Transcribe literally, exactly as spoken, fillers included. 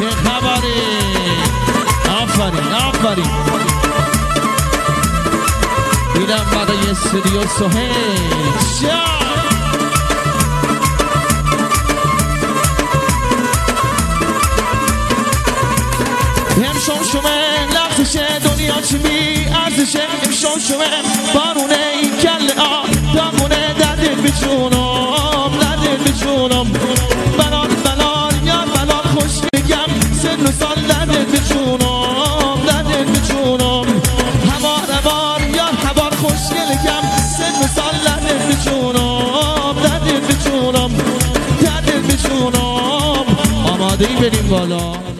چه خبری؟ آفرین آفرین. اینم برای استودیو سهیل شاه. هم شمه لغزشه دنیا چی بی ارزشه. هم شمه بارونه این کل آب دامونه دردل بجونم دردل بجونم. بلال بلال یا بلال خوش بگم سن و سال دردل بجونم دردل بجونم. هوار هوار یا هوار خوش گلگم سن و سال دردل بجونم دردل بجونم دردل بجونم. آماده ای بریم بالا.